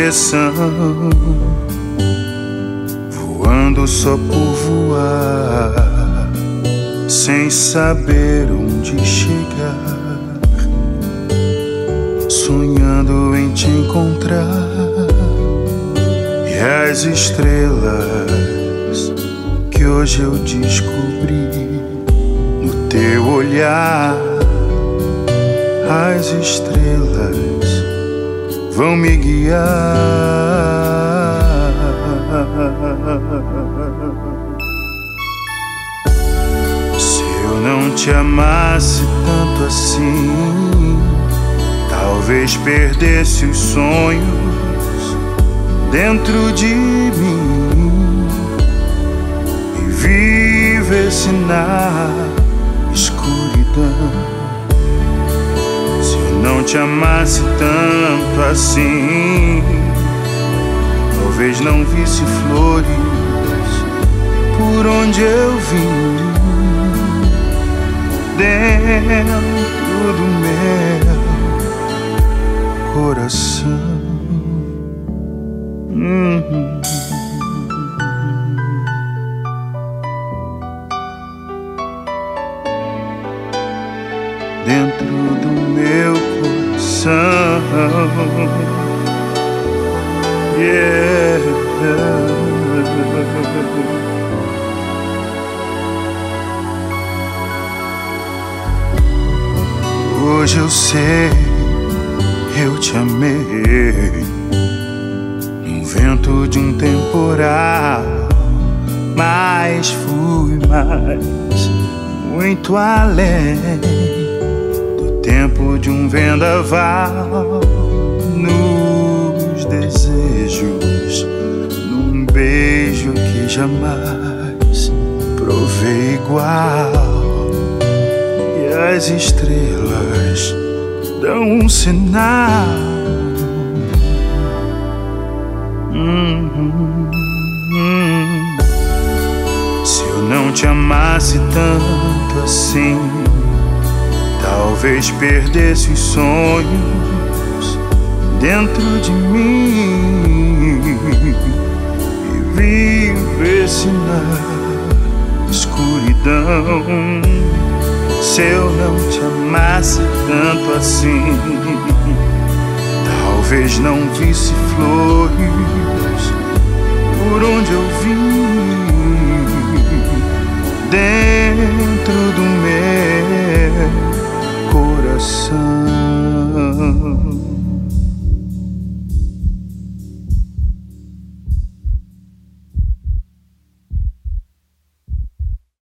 direção, voando só por voar, sem saber onde chegar, sonhando em te encontrar. E as estrelas que hoje eu descobri no teu olhar, as estrelas vão me guiar. Se eu não te amasse tanto assim, talvez perdesse os sonhos dentro de mim e vivesse na escuridão. Se eu não te amasse tanto assim, talvez não visse flores por onde eu vim, dentro do meu coração. Dentro do meu coração, yeah. Hoje eu sei, eu te amei no vento de um temporal, mas fui mais, muito além do tempo de um vendaval, nos desejos, num beijo que jamais provei igual. E as estrelas dão um sinal. Se eu não te amasse tanto assim, talvez perdesse os sonhos dentro de mim e vivesse na escuridão. Se eu não te amasse tanto assim, talvez não visse flores